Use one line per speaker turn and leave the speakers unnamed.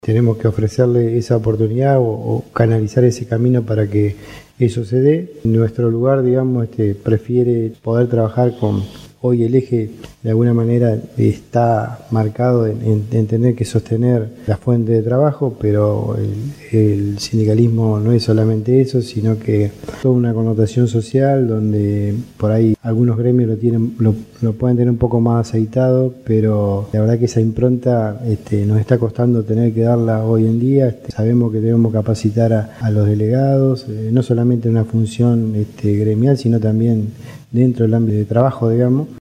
Tenemos que ofrecerle esa oportunidad o canalizar ese camino para que eso se dé. Nuestro lugar, digamos, prefiere poder trabajar con... Hoy el eje de alguna manera está marcado en tener que sostener la fuente de trabajo, pero el sindicalismo no es solamente eso, sino que toda una connotación social donde por ahí algunos gremios lo pueden tener un poco más aceitado, pero la verdad que esa impronta nos está costando tener que darla hoy en día. Sabemos que debemos capacitar a los delegados, no solamente en una función gremial, sino también dentro del ámbito de trabajo, digamos.